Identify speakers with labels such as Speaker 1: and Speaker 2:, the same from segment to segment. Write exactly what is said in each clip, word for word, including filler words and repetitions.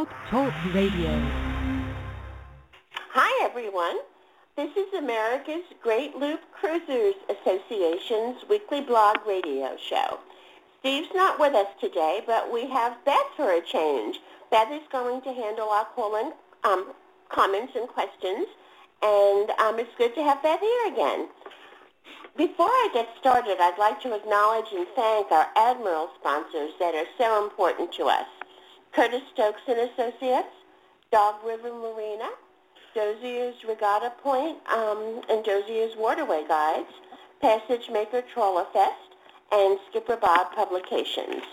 Speaker 1: Blog Talk Radio.
Speaker 2: Hi, everyone. This is America's Great Loop Cruisers Association's weekly blog radio show. Steve's not with us today, but we have Beth for a change. Beth is going to handle our call-in um, comments and questions, and um, it's good to have Beth here again. Before I get started, I'd like to acknowledge and thank our Admiral sponsors that are so important to us. Curtis Stokes and Associates, Dog River Marina, Dozier's Regatta Point, um, and Dozier's Waterway Guides, Passage Maker Trawler Fest, and Skipper Bob Publications.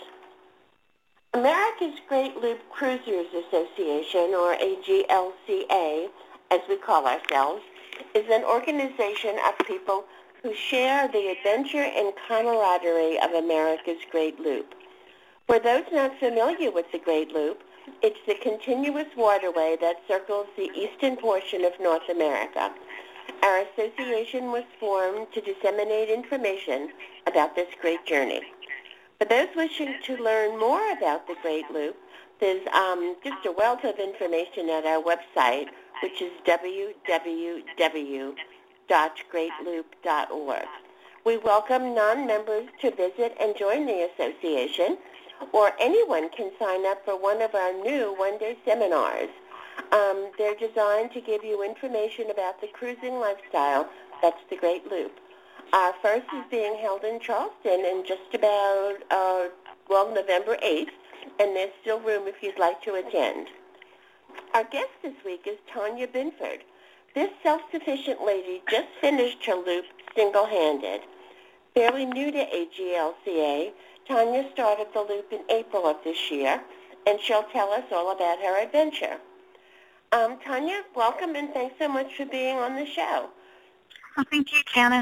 Speaker 2: America's Great Loop Cruisers Association, or A G L C A, as we call ourselves, is an organization of people who share the adventure and camaraderie of America's Great Loop. For those not familiar with the Great Loop, it's the continuous waterway that circles the eastern portion of North America. Our association was formed to disseminate information about this great journey. For those wishing to learn more about the Great Loop, there's um, just a wealth of information at our website, which is w w w dot great loop dot org. We welcome non-members to visit and join the association, or anyone can sign up for one of our new one-day seminars. Um, they're designed to give you information about the cruising lifestyle that's the Great Loop. Our first is being held in Charleston in just about, uh, well, November eighth, and there's still room if you'd like to attend. Our guest this week is Tanya Binford. This self-sufficient lady just finished her loop single-handed. Fairly new to A G L C A, Tanya started the loop in April of this year, and she'll tell us all about her adventure. Um, Tanya, welcome, and thanks so much for being on the show.
Speaker 3: Well, thank you, Janice.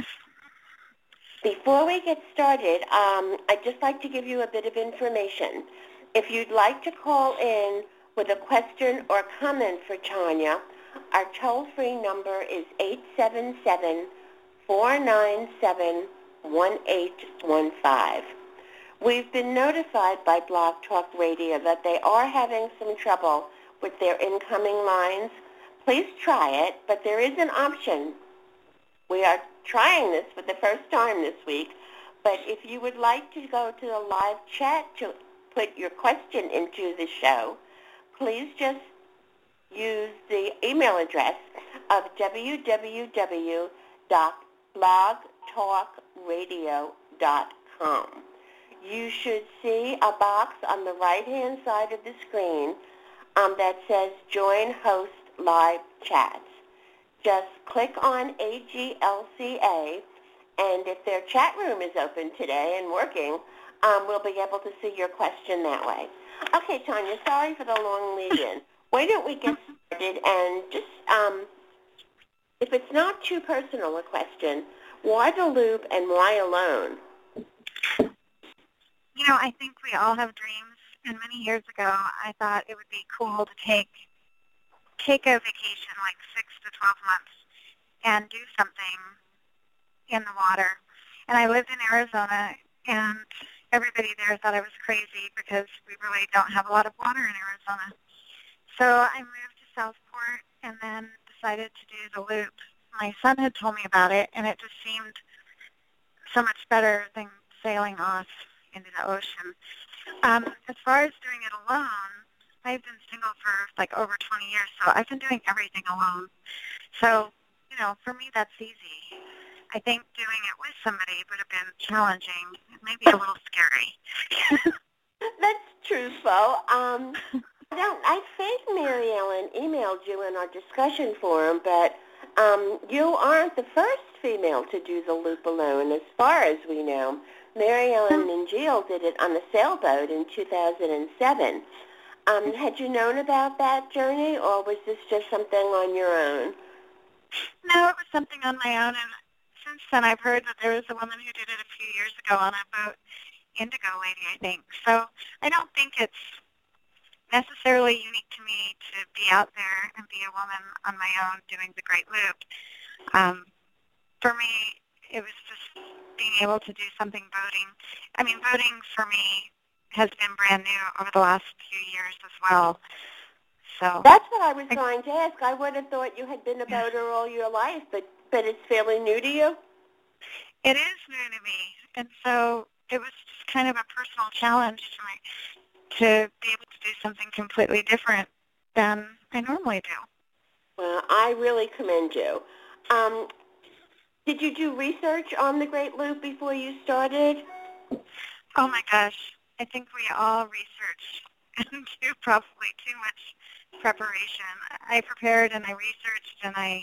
Speaker 2: Before we get started, um, I'd just like to give you a bit of information. If you'd like to call in with a question or comment for Tanya, our toll-free number is eight seven seven, four nine seven, one eight one five. We've been notified by Blog Talk Radio that they are having some trouble with their incoming lines. Please try it, but there is an option. We are trying this for the first time this week, but if you would like to go to the live chat to put your question into the show, please just use the email address of w w w dot blog talk radio dot com. You should see a box on the right-hand side of the screen um, that says Join Host Live Chats. Just click on A G L C A, and if their chat room is open today and working, um, we'll be able to see your question that way. Okay, Tanya, sorry for the long lead-in. Why don't we get started and just, um, if it's not too personal a question, why the loop and why alone?
Speaker 3: You know, I think we all have dreams, and many years ago I thought it would be cool to take take a vacation like six to twelve months and do something in the water. And I lived in Arizona, and everybody there thought I was crazy because we really don't have a lot of water in Arizona. So I moved to Southport and then decided to do the loop. My son had told me about it, and it just seemed so much better than sailing off into the ocean. Um, as far as doing it alone, I've been single for like over twenty years, so I've been doing everything alone. So, you know, for me, that's easy. I think doing it with somebody would have been challenging, maybe a little scary.
Speaker 2: That's truthful. Um, I don't. I think Mary Ellen emailed you in our discussion forum, but um, you aren't the first female to do the loop alone, as far as we know. Mary Ellen Mingeal did it on a sailboat in two thousand seven. Um, had you known about that journey, or was this just something on your own?
Speaker 3: No, it was something on my own, and since then I've heard that there was a woman who did it a few years ago on a boat, Indigo Lady, I think. So I don't think it's necessarily unique to me to be out there and be a woman on my own doing the Great Loop. Um, for me, it was just being able to do something boating. I mean, boating for me has been brand new over the last few years as well. So
Speaker 2: That's what I was
Speaker 3: I,
Speaker 2: going to ask. I would have thought you had been a boater all your life, but, but it's fairly new to you?
Speaker 3: it is new to me. And so it was just kind of a personal challenge to me to be able to do something completely different than I normally do.
Speaker 2: Well, I really commend you. Um, did you do research on the Great Loop before you started?
Speaker 3: Oh my gosh, I think we all research and do probably too much preparation. I prepared and I researched and I,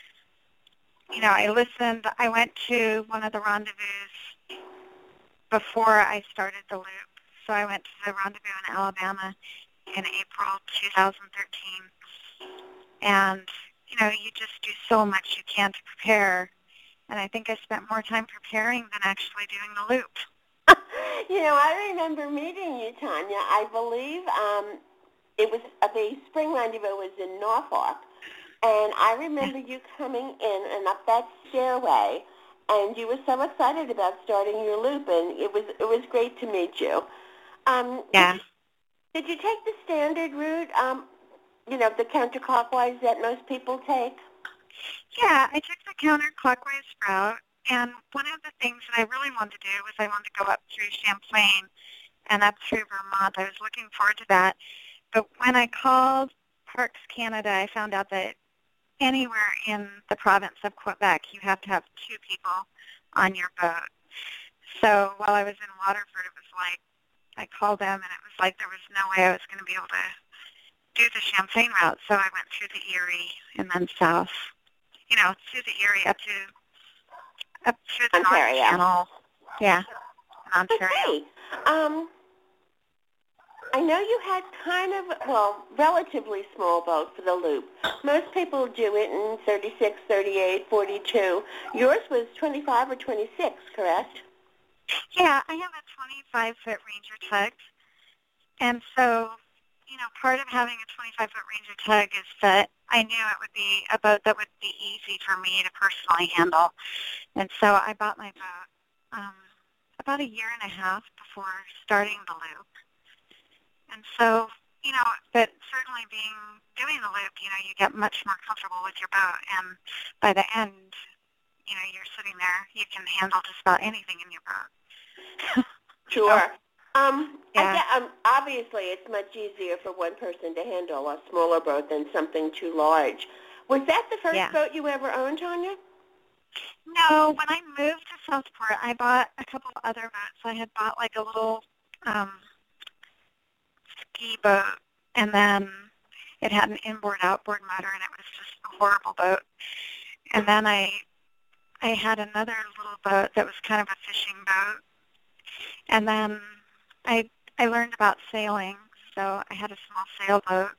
Speaker 3: you know, I listened. I went to one of the rendezvous before I started the loop. So I went to the rendezvous in Alabama in April two thousand thirteen. And, you know, you just do so much you can to prepare. And I think I spent more time preparing than actually doing the loop.
Speaker 2: You know, I remember meeting you, Tanya. I believe um, it was uh, the spring rendezvous was in Norfolk, and I remember you coming in and up that stairway, and you were so excited about starting your loop, and it was it was great to meet you. Um,
Speaker 3: Yeah.
Speaker 2: did, you did you take the standard route? Um, you know, the counterclockwise that most people take?
Speaker 3: Yeah, I took the counterclockwise route. And one of the things that I really wanted to do was I wanted to go up through Champlain and up through Vermont. I was looking forward to that. But when I called Parks Canada, I found out that anywhere in the province of Quebec, you have to have two people on your boat. So while I was in Waterford, it was like, I called them and it was like there was no way I was going to be able to do the Champlain route. So I went through the Erie and then south, you know, through the Erie up to up through the
Speaker 2: Ontario.
Speaker 3: North Channel. Yeah, in Ontario.
Speaker 2: Okay. Um, I know you had kind of, well, relatively small boat for the loop. Most people do it in thirty-six, thirty-eight, forty-two. Yours was twenty-five or twenty-six, correct?
Speaker 3: Yeah, I have a twenty-five foot Ranger tug. And so, you know, part of having a twenty-five foot Ranger tug is that I knew it would be a boat that would be easy for me to personally handle. And so I bought my boat um, about a year and a half before starting the loop. And so, you know, but certainly being doing the loop, you know, you get much more comfortable with your boat. And by the end, you know, you're sitting there, you can handle just about anything in your boat.
Speaker 2: Sure. Um,
Speaker 3: Yeah.
Speaker 2: I get, um, obviously, it's much easier for one person to handle a smaller boat than something too large. Was that the first
Speaker 3: Yeah.
Speaker 2: boat you ever owned, Tanya?
Speaker 3: No, when I moved to Southport, I bought a couple of other boats. I had bought like a little um, ski boat, and then it had an inboard-outboard motor, and it was just a horrible boat. And then I I had another little boat that was kind of a fishing boat. And then I I learned about sailing, so I had a small sailboat.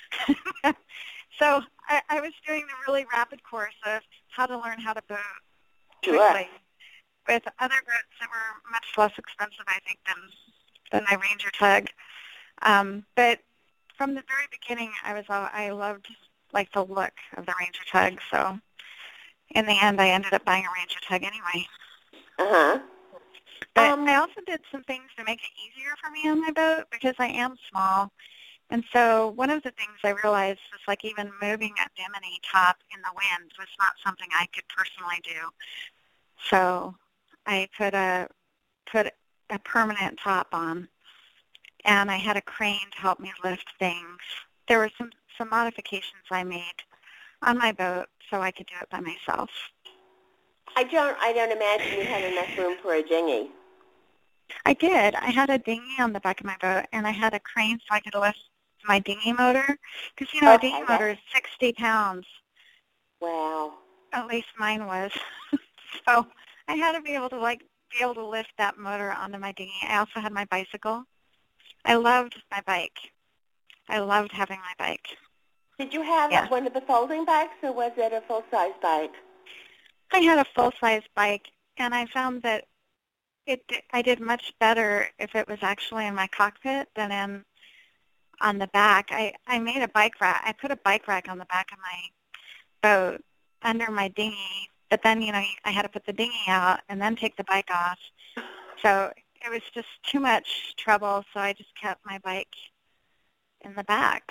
Speaker 3: So I, I was doing the really rapid course of how to learn how to boat
Speaker 2: Sure.
Speaker 3: quickly with other boats that were much less expensive, I think, than than my Ranger tug. Um, but from the very beginning, I was all, I loved like the look of the Ranger tug. So in the end, I ended up buying a Ranger tug anyway.
Speaker 2: Uh-huh.
Speaker 3: But
Speaker 2: Um,
Speaker 3: I also did some things to make it easier for me on my boat because I am small. And so one of the things I realized was like even moving a bimini top in the wind was not something I could personally do. So I put a put a permanent top on, and I had a crane to help me lift things. There were some, some modifications I made on my boat so I could do it by myself.
Speaker 2: I don't, I don't imagine you had enough room for a dinghy.
Speaker 3: I did. I had a dinghy on the back of my boat, and I had a crane so I could lift my dinghy motor. Because, you know,
Speaker 2: Okay,
Speaker 3: a dinghy
Speaker 2: that's-
Speaker 3: motor is sixty pounds.
Speaker 2: Wow.
Speaker 3: At least mine was. So I had to be able to, like, be able to lift that motor onto my dinghy. I also had my bicycle. I loved my bike. I loved having my bike.
Speaker 2: Did you have
Speaker 3: Yeah.
Speaker 2: one of the folding bikes, or was it a full-size bike?
Speaker 3: I had a full-size bike, and I found that it I did much better if it was actually in my cockpit than in on the back. I, I made a bike rack. I put a bike rack on the back of my boat under my dinghy, but then, you know, I had to put the dinghy out and then take the bike off. So it was just too much trouble, so I just kept my bike in the back.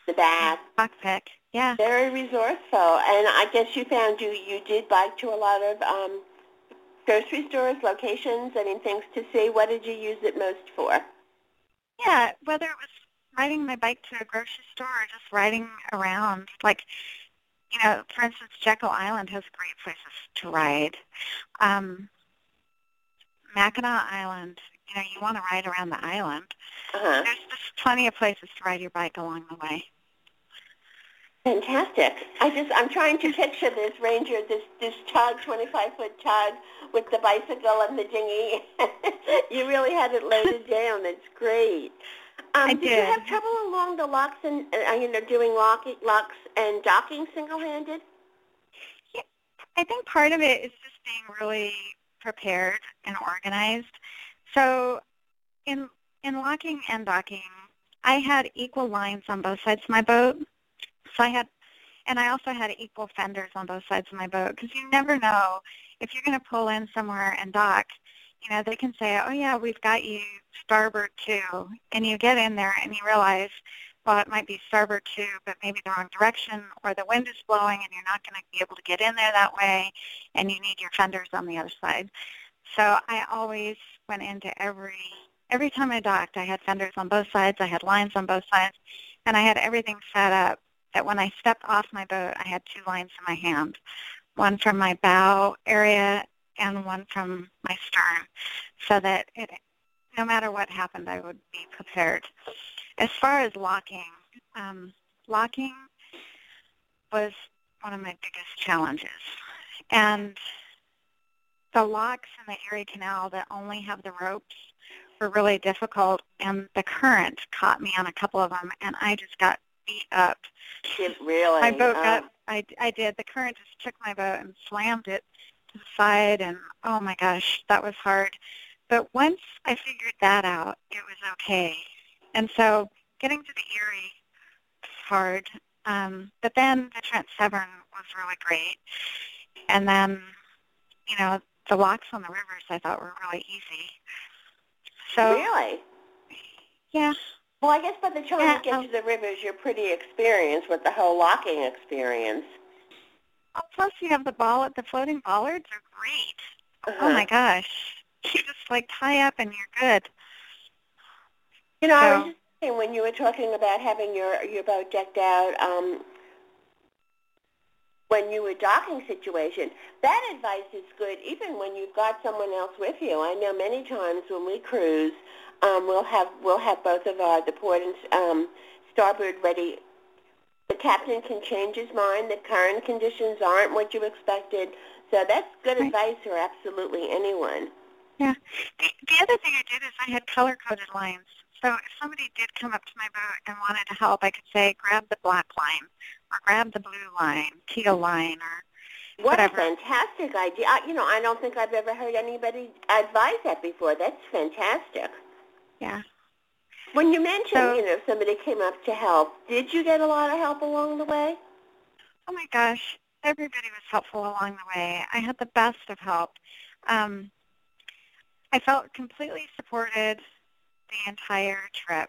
Speaker 2: the back.
Speaker 3: Cockpit, yeah.
Speaker 2: Very resourceful. And I guess you found you, you did bike to a lot of um, grocery stores, locations, any things to see. What did you use it most for?
Speaker 3: Yeah, whether it was riding my bike to a grocery store or just riding around. Like, you know, for instance, Jekyll Island has great places to ride. Um, Mackinac Island, you know, you want to ride around the island.
Speaker 2: Uh-huh.
Speaker 3: There's just plenty of places to ride your bike along the way.
Speaker 2: Fantastic. I just, I'm trying to picture this ranger, this, this tug, twenty-five foot tug with the bicycle and the dinghy. You really had it loaded down. That's great. Um,
Speaker 3: I
Speaker 2: did.
Speaker 3: did.
Speaker 2: you have trouble along the locks and, uh, you know, doing lock, locks and docking single-handed?
Speaker 3: Yeah, I think part of it is just being really prepared and organized. So in in locking and docking, I had equal lines on both sides of my boat. So I had, and I also had equal fenders on both sides of my boat, because you never know if you're going to pull in somewhere and dock. You know, they can say, oh yeah, we've got you starboard two, and you get in there and you realize, well, it might be starboard two, but maybe the wrong direction, or the wind is blowing and you're not going to be able to get in there that way, and you need your fenders on the other side. So I always went into every, every time I docked, I had fenders on both sides, I had lines on both sides, and I had everything set up that when I stepped off my boat, I had two lines in my hand, one from my bow area and one from my stern, so that it, no matter what happened, I would be prepared. As far as locking, um, locking was one of my biggest challenges. And the locks in the Erie Canal that only have the ropes were really difficult, and the current caught me on a couple of them, and I just got beat up.
Speaker 2: It really?
Speaker 3: My boat
Speaker 2: uh,
Speaker 3: got, I, I did. The current just took my boat and slammed it to the side, and oh my gosh, that was hard. But once I figured that out, it was okay. And so getting to the Erie was hard. Um, but then the Trent Severn was really great. And then, you know, the locks on the rivers I thought were really easy. So,
Speaker 2: really?
Speaker 3: Yeah.
Speaker 2: Well, I guess by the time
Speaker 3: Yeah,
Speaker 2: you get
Speaker 3: um,
Speaker 2: to the rivers, you're pretty experienced with the whole locking experience.
Speaker 3: oh, plus you have the ball, the floating bollards are great.
Speaker 2: Uh-huh.
Speaker 3: Oh my gosh. You just like tie up and you're good.
Speaker 2: You know,
Speaker 3: So,
Speaker 2: I was just thinking when you were talking about having your, your boat decked out, um, when you were docking situation, that advice is good even when you've got someone else with you. I know many times when we cruise, um, we'll have we'll have both of our the port and um, starboard ready. The captain can change his mind. The current conditions aren't what you expected. So that's good
Speaker 3: right.
Speaker 2: advice for absolutely anyone.
Speaker 3: Yeah. The, the other thing I did is I had color-coded lines. So if somebody did come up to my boat and wanted to help, I could say, grab the black line, or grab the blue line, teal line, or
Speaker 2: What
Speaker 3: whatever.
Speaker 2: a fantastic idea. I, you know, I don't think I've ever heard anybody advise that before. That's fantastic.
Speaker 3: Yeah.
Speaker 2: When you mentioned,
Speaker 3: So,
Speaker 2: you know, somebody came up to help, did you get a lot of help along the way?
Speaker 3: oh my gosh, everybody was helpful along the way. I had the best of help. Um, I felt completely supported the entire trip.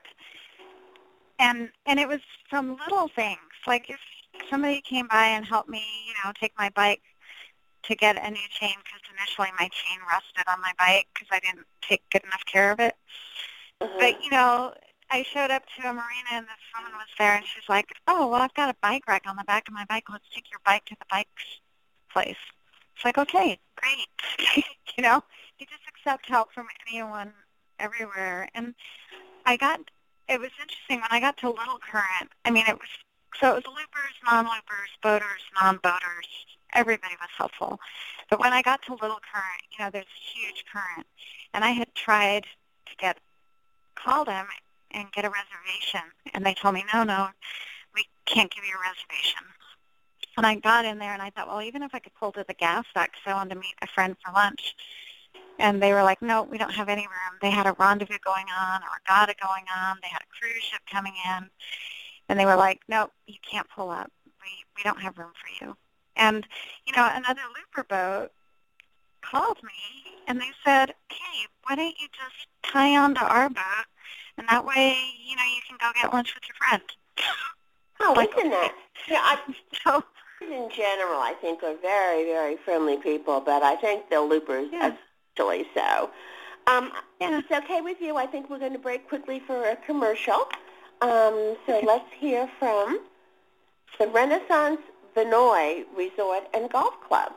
Speaker 3: And and it was from little things, like if somebody came by and helped me, you know, take my bike to get a new chain, because initially my chain rusted on my bike because I didn't take good enough care of it.
Speaker 2: Uh-huh.
Speaker 3: But, you know, I showed up to a marina and this woman was there and she's like, oh, well, I've got a bike rack on the back of my bike. Let's take your bike to the bike place. It's like, okay, great. You know, you just accept help from anyone everywhere. And I got, it was interesting when I got to Little Current. I mean, it was, so it was loopers, non-loopers, boaters, non-boaters. Everybody was helpful. But when I got to Little Current, you know, there's a huge current. And I had tried to get, call them and get a reservation. And they told me, no, no, we can't give you a reservation. And I got in there and I thought, well, even if I could pull to the gas dock, because I wanted to meet a friend for lunch. And they were like, no, we don't have any room. They had a rendezvous going on, a regatta going on. They had a cruise ship coming in. And they were like, no, you can't pull up. We, we don't have room for you. And, you know, another looper boat called me and they said, hey, why don't you just tie on to our boat, and that way, you know, you can go get lunch with your friend.
Speaker 2: Oh,
Speaker 3: Like,
Speaker 2: isn't that? Yeah, I,
Speaker 3: so,
Speaker 2: in general, I think are very, very friendly people, but I think the loopers
Speaker 3: yeah,
Speaker 2: especially so. Um,
Speaker 3: yeah.
Speaker 2: if it's okay with you, I think we're going to break quickly for a commercial. Um, so
Speaker 3: Okay.
Speaker 2: let's hear from the Renaissance Vinoy Resort and Golf Club.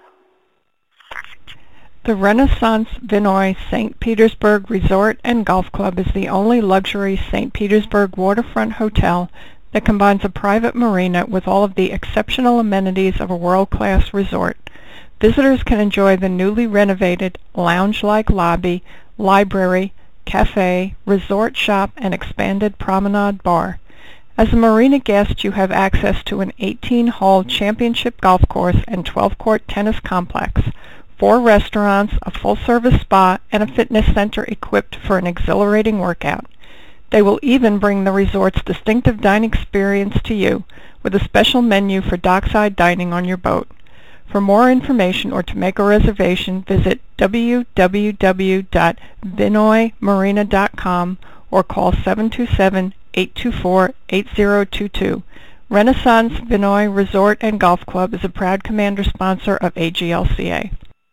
Speaker 1: The Renaissance Vinoy Saint Petersburg Resort and Golf Club is the only luxury Saint Petersburg waterfront hotel that combines a private marina with all of the exceptional amenities of a world-class resort. Visitors can enjoy the newly renovated lounge-like lobby, library, cafe, resort shop, and expanded promenade bar. As a marina guest, you have access to an eighteen-hole championship golf course and twelve-court tennis complex, four restaurants, a full-service spa, and a fitness center equipped for an exhilarating workout. They will even bring the resort's distinctive dining experience to you with a special menu for dockside dining on your boat. For more information or to make a reservation, visit w w w dot vinoy marina dot com or call seven two seven, eight two four, eight zero two two. Renaissance Vinoy Resort and Golf Club is a proud commander sponsor of A G L C A.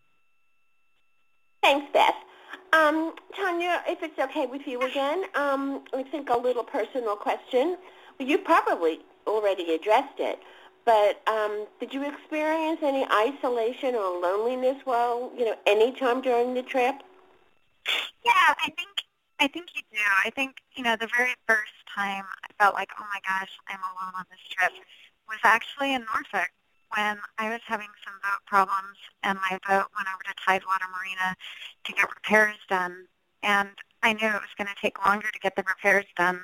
Speaker 2: Thanks, Beth. Um, Tanya, if it's okay with you again, um, I think a little personal question. Well, you probably already addressed it, but um, did you experience any isolation or loneliness while, you know, any time during the trip?
Speaker 3: Yeah, I think I think you do. I think, you know, the very first time I felt like, oh my gosh, I'm alone on this trip was actually in Norfolk when I was having some boat problems and my boat went over to Tidewater Marina to get repairs done. And I knew it was going to take longer to get the repairs done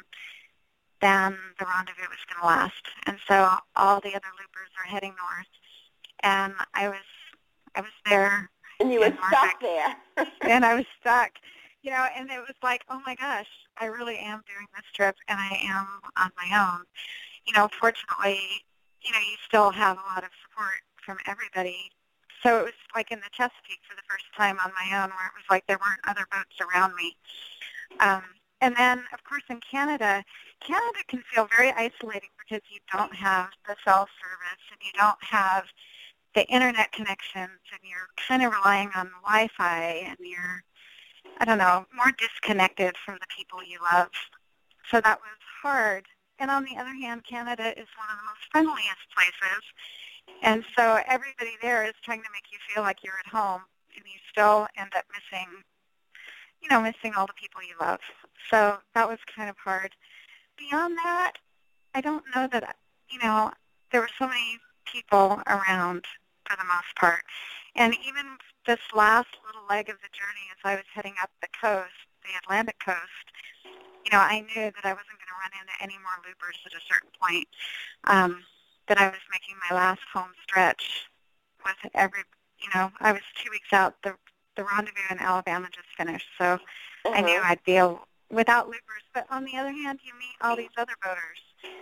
Speaker 3: than the rendezvous was going to last. And so all the other loopers are heading north. And I was I was there.
Speaker 2: And you were stuck there.
Speaker 3: And I was stuck. You know, and it was like, oh my gosh, I really am doing this trip, and I am on my own. You know, fortunately, you know, you still have a lot of support from everybody. So it was like in the Chesapeake for the first time on my own, where it was like there weren't other boats around me. Um, and then, of course, in Canada, Canada can feel very isolating because you don't have the cell service and you don't have the internet connections, and you're kind of relying on Wi-Fi, and you're, I don't know, more disconnected from the people you love. So that was hard. And on the other hand, Canada is one of the most friendliest places. And so everybody there is trying to make you feel like you're at home, and you still end up missing, you know, missing all the people you love. So that was kind of hard. Beyond that, I don't know that, you know, there were so many people around for the most part. And even this last little leg of the journey as I was heading up the coast, the Atlantic coast, you know, I knew that I wasn't going to run into any more loopers at a certain point, um, that I was making my last home stretch with every, you know, I was two weeks out. The, the rendezvous in Alabama just finished, so uh-huh. I knew I'd be a, without loopers. But on the other hand, you meet all these other boaters.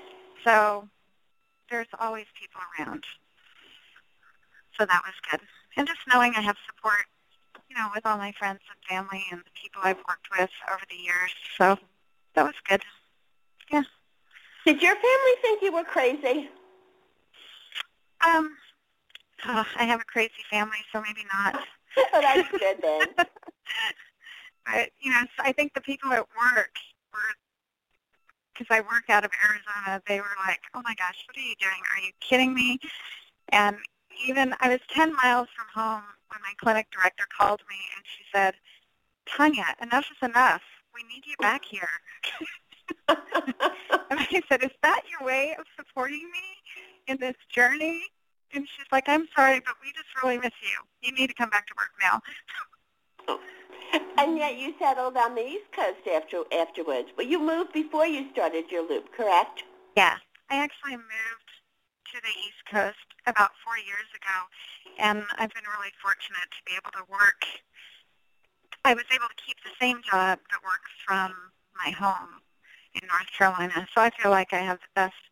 Speaker 3: So there's always people around. So that was good. And just knowing I have support, you know, with all my friends and family and the people I've worked with over the years. So that was good. Yeah.
Speaker 2: Did your family think you were crazy?
Speaker 3: Um, oh, I have a crazy family, so maybe not.
Speaker 2: Oh, that's good then.
Speaker 3: But, you know, so I think the people at work were, because I work out of Arizona, they were like, oh my gosh, what are you doing? Are you kidding me? And even, I was ten miles from home when my clinic director called me and she said, Tanya, enough is enough. We need you back here. And I said, is that your way of supporting me in this journey? And she's like, I'm sorry, but we just really miss you. You need to come back to work now.
Speaker 2: And yet you settled on the East Coast after afterwards. Well, you moved before you started your loop, correct?
Speaker 3: Yeah. I actually moved to the East Coast about four years ago, and I've been really fortunate to be able to work. I was able to keep the same job but work from my home in North Carolina. So I feel like I have the best,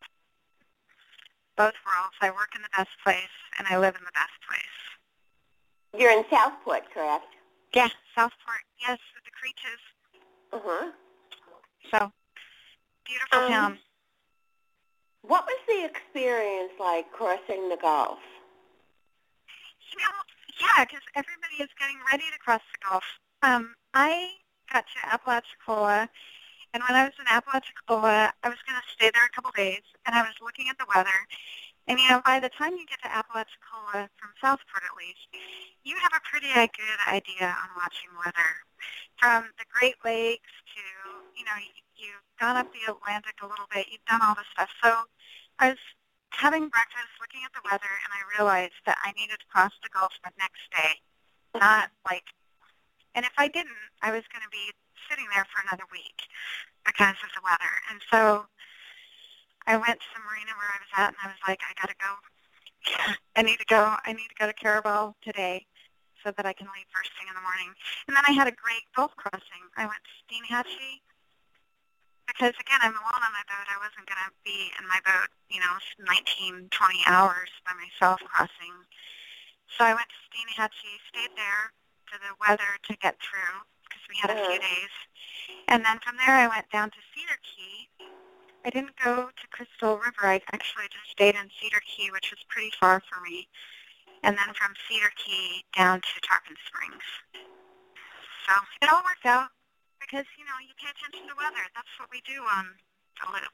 Speaker 3: both worlds. I work in the best place, and I live in the best place.
Speaker 2: You're in Southport, correct?
Speaker 3: Yeah, Southport, yes, with the Creeches.
Speaker 2: Uh-huh.
Speaker 3: So, beautiful
Speaker 2: um,
Speaker 3: town.
Speaker 2: What was the experience like crossing the Gulf?
Speaker 3: You know, yeah, because everybody is getting ready to cross the Gulf. Um, I got to Apalachicola, and when I was in Apalachicola, I was going to stay there a couple days, and I was looking at the weather. And, you know, by the time you get to Apalachicola, from Southport at least, you have a pretty uh, good idea on watching weather. From the Great Lakes to, you know, you, you've gone up the Atlantic a little bit, you've done all this stuff. So I was having breakfast, looking at the weather, and I realized that I needed to cross the Gulf the next day. Not like, and if I didn't, I was going to be sitting there for another week because of the weather. And so I went to the marina where I was at, and I was like, I got to go. I need to go. I need to go to Carabel today so that I can leave first thing in the morning. And then I had a great Gulf crossing. I went to Steinhatchee because, again, I'm alone on my boat. I wasn't going to be in my boat, you know, nineteen, twenty hours by myself crossing. So I went to Steinhatchee, stayed there for the weather to get through because we had a few days. And then from there I went down to Cedar Key. I didn't go to Crystal River. I actually just stayed in Cedar Key, which was pretty far for me. And then from Cedar Key down to Tarpon Springs. So it all worked out because, you know, you pay attention to weather. That's what we do on the Loop.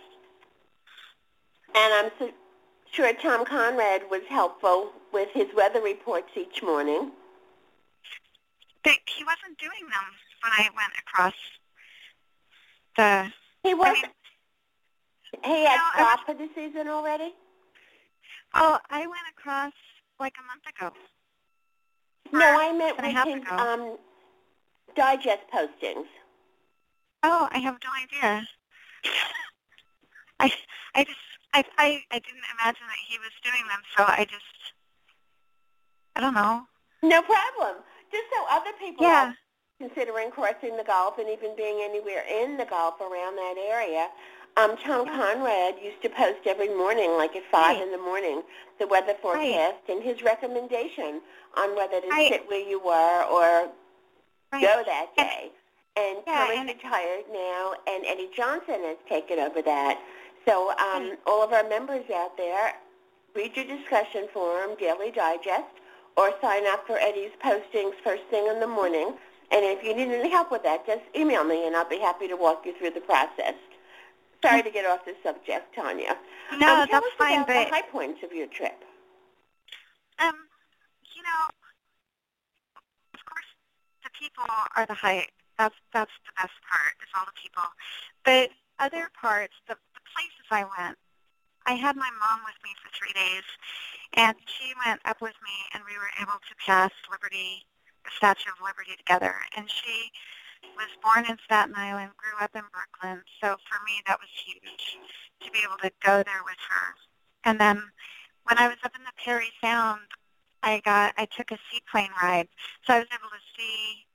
Speaker 2: And I'm so sure Tom Conrad was helpful with his weather reports each morning.
Speaker 3: But he wasn't doing them when I went across the...
Speaker 2: He wasn't?
Speaker 3: I mean,
Speaker 2: he had
Speaker 3: no,
Speaker 2: stopped for the season already?
Speaker 3: Oh, I went across like a month ago.
Speaker 2: No, I meant with his
Speaker 3: ago.
Speaker 2: um, digest postings.
Speaker 3: Oh, I have no idea. I, I just, I, I, I didn't imagine that he was doing them, so I just, I don't know.
Speaker 2: No problem. Just so other people
Speaker 3: yeah.
Speaker 2: are considering crossing the Gulf and even being anywhere in the Gulf around that area. Um, Tom
Speaker 3: yeah.
Speaker 2: Conrad used to post every morning, like at five
Speaker 3: right.
Speaker 2: in the morning, the weather forecast
Speaker 3: right.
Speaker 2: and his recommendation on whether to
Speaker 3: right.
Speaker 2: sit where you were or
Speaker 3: right.
Speaker 2: go that day. And, and
Speaker 3: yeah,
Speaker 2: Tom is
Speaker 3: and
Speaker 2: retired now, and Eddie Johnson has taken over that. So um, right. all of our members out there, read your discussion forum, Daily Digest, or sign up for Eddie's postings first thing in the morning. And if you need any help with that, just email me, and I'll be happy to walk you through the process. Sorry to get off the subject, Tanya.
Speaker 3: No,
Speaker 2: um, tell
Speaker 3: that's
Speaker 2: us
Speaker 3: fine,
Speaker 2: about
Speaker 3: but
Speaker 2: the high points of your trip.
Speaker 3: Um, you know, of course, the people are the high. That's that's the best part. Is all the people. But other parts, the, the places I went, I had my mom with me for three days, and she went up with me, and we were able to pass Liberty, the Statue of Liberty together. And she was born in Staten Island, grew up in Brooklyn, so for me that was huge to be able to go there with her. And then when I was up in the Perry Sound, I got I took a seaplane ride, so I was able to see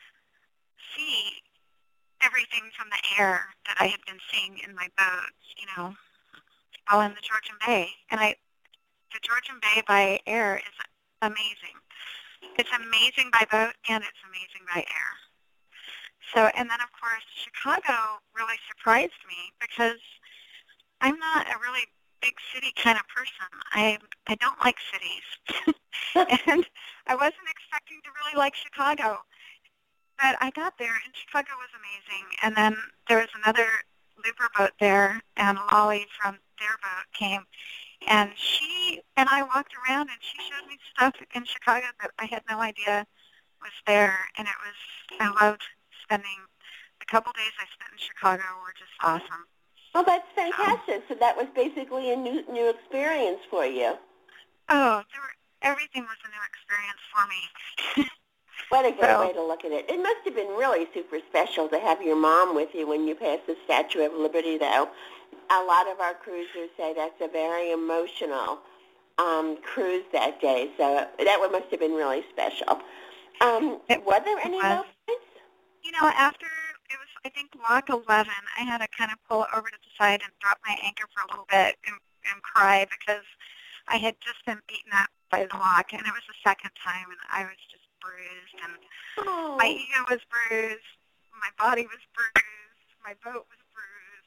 Speaker 3: see everything from the air that I had been seeing in my boat, you know, all in the Georgian Bay. And I, the Georgian Bay by air is amazing. It's amazing by boat, and it's amazing by air. So, and then of course, Chicago really surprised me because I'm not a really big city kind of person. I I don't like cities, and I wasn't expecting to really like Chicago. But I got there, and Chicago was amazing. And then there was another looper boat there, and Lolly from their boat came, and she and I walked around, and she showed me stuff in Chicago that I had no idea was there, and it was I loved spending the couple days I spent in Chicago were just awesome.
Speaker 2: Well, that's fantastic. So, so that was basically a new new experience for you.
Speaker 3: Oh, there were, everything was a new experience for me.
Speaker 2: What a great
Speaker 3: so,
Speaker 2: way to look at it. It must have been really super special to have your mom with you when you passed the Statue of Liberty, though. A lot of our cruisers say that's a very emotional um, cruise that day, so that one must have been really special. Um, were there any low points?
Speaker 3: You know, after it was, I think, Lock eleven, I had to kind of pull over to the side and drop my anchor for a little bit and, and cry because I had just been beaten up by the lock, and it was the second time, and I was just bruised, and
Speaker 2: oh.
Speaker 3: my ego was bruised, my body was bruised, my boat was bruised.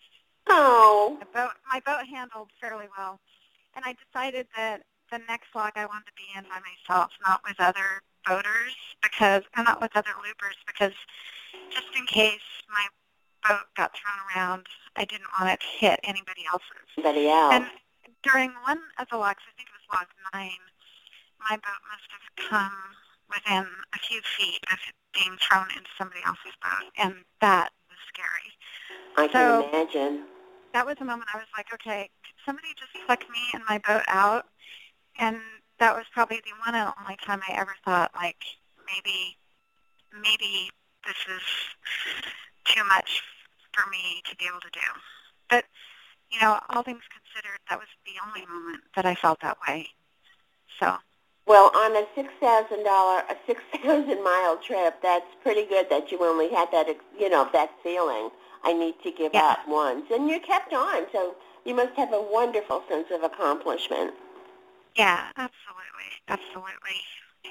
Speaker 2: Oh.
Speaker 3: My boat, my boat handled fairly well, and I decided that the next log I wanted to be in by myself, not with other boaters, because, and not with other loopers, because just in case my boat got thrown around, I didn't want it to hit anybody else's.
Speaker 2: Anybody else?
Speaker 3: And during one of the logs, I think it was log nine, my boat must have come within a few feet of being thrown into somebody else's boat, and that was scary.
Speaker 2: I
Speaker 3: so,
Speaker 2: can imagine.
Speaker 3: That was a moment I was like, okay, could somebody just suck me and my boat out? And that was probably the one and only time I ever thought, like, maybe, maybe this is too much for me to be able to do. But, you know, all things considered, that was the only moment that I felt that way. So.
Speaker 2: Well, on a six thousand dollar, a six thousand mile trip, that's pretty good that you only had that, you know, that feeling. I need to give
Speaker 3: yeah.
Speaker 2: up once, and you kept on. So you must have a wonderful sense of accomplishment.
Speaker 3: Yeah, absolutely, absolutely.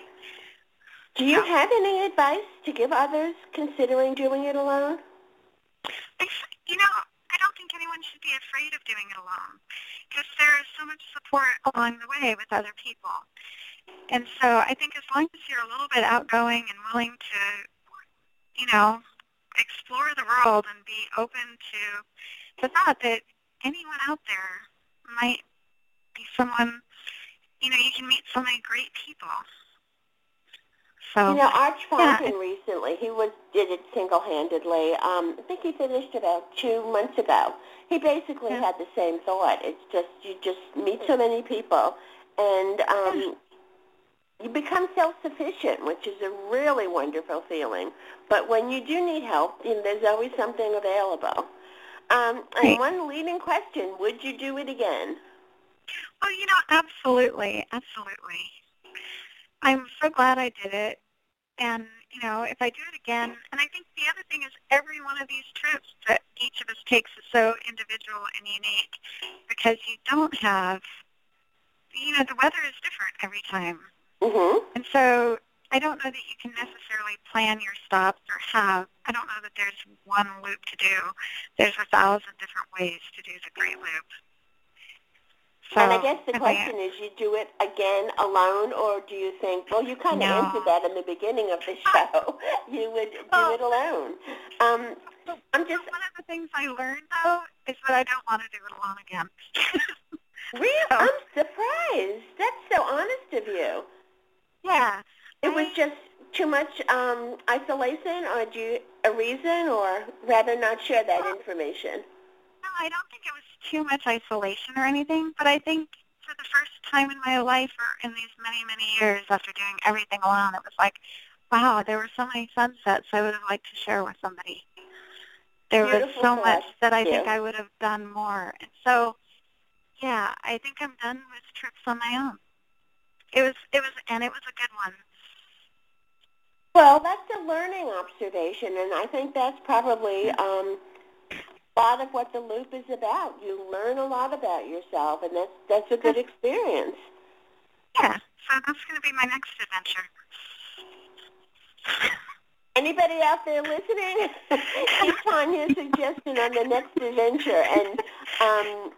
Speaker 2: Do you so. have any advice to give others considering doing it alone?
Speaker 3: You know, I don't think anyone should be afraid of doing it alone, because there is so much support along the way with other people. And so I think as long as you're a little bit outgoing and willing to, you know, explore the world and be open to the thought that anyone out there might be someone, you know, you can meet so many great people. So,
Speaker 2: you know, Arch Fountain
Speaker 3: yeah.
Speaker 2: recently, he was did it single-handedly. Um, I think he finished about two months ago. He basically
Speaker 3: yeah.
Speaker 2: had the same thought. It's just, you just meet so many people, and um,
Speaker 3: yeah.
Speaker 2: you become self-sufficient, which is a really wonderful feeling. But when you do need help, you know, there's always something available. Um, and
Speaker 3: Right.
Speaker 2: one leading question, would you do it again?
Speaker 3: Oh, you know, absolutely, absolutely. I'm so glad I did it. And, you know, if I do it again, and I think the other thing is every one of these trips that each of us takes is so individual and unique, because you don't have, you know, the weather is different every time.
Speaker 2: Mm-hmm.
Speaker 3: And so I don't know that you can necessarily plan your stops or have, I don't know that there's one loop to do. There's a thousand different ways to do the Great Loop. So,
Speaker 2: and I guess the
Speaker 3: I
Speaker 2: question is, you do it again alone, or do you think, well, you kind of
Speaker 3: no.
Speaker 2: answered that in the beginning of the show, you would do
Speaker 3: well,
Speaker 2: it alone. Um, I'm just...
Speaker 3: One of the things I learned, though, is that I don't want to do it alone again.
Speaker 2: Really?
Speaker 3: So,
Speaker 2: I'm surprised. That's so honest of you.
Speaker 3: Yeah.
Speaker 2: It
Speaker 3: I,
Speaker 2: was just too much um, isolation, or do you, a reason, or rather not share that
Speaker 3: well,
Speaker 2: information?
Speaker 3: No, I don't think it was too much isolation or anything, but I think for the first time in my life, or in these many, many years after doing everything alone, it was like, wow, there were so many sunsets I would have liked to share with somebody. There
Speaker 2: Beautiful
Speaker 3: was so
Speaker 2: thought.
Speaker 3: much that I
Speaker 2: yeah.
Speaker 3: think I would have done more. And so, yeah, I think I'm done with trips on my own. It was, it was, and it was a good one.
Speaker 2: Well, that's a learning observation, and I think that's probably um, a lot of what the loop is about. You learn a lot about yourself, and that's that's a good experience.
Speaker 3: Yeah, so that's going to be my next adventure.
Speaker 2: Anybody out there listening? Keep Tanya's suggestion on the next adventure, and um,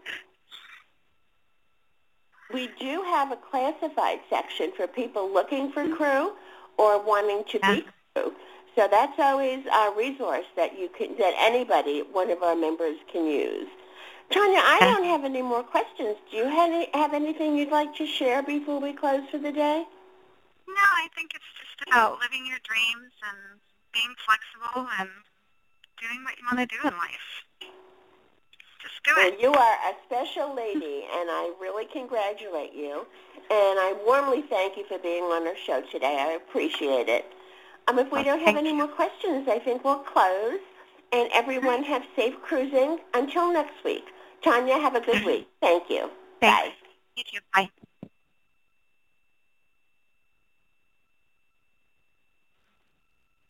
Speaker 2: we do have a classified section for people looking for crew or wanting to
Speaker 3: Yeah.
Speaker 2: be crew. So that's always a resource that you can, that anybody, one of our members, can use. Tanya, I
Speaker 3: Yeah.
Speaker 2: don't have any more questions. Do you have, any, have anything you'd like to share before we close for the day?
Speaker 3: No, I think it's just about living your dreams and being flexible and doing what you want to do in life. Just do
Speaker 2: Well,
Speaker 3: it.
Speaker 2: you are a special lady, and I really congratulate you. And I warmly thank you for being on our show today. I appreciate it. Um, if we
Speaker 3: Well,
Speaker 2: don't have
Speaker 3: thank
Speaker 2: any
Speaker 3: you.
Speaker 2: more questions, I think we'll close. And everyone have safe cruising until next week. Tanya, have a good week. Thank you.
Speaker 3: Thanks.
Speaker 2: Bye.
Speaker 3: You too. Bye.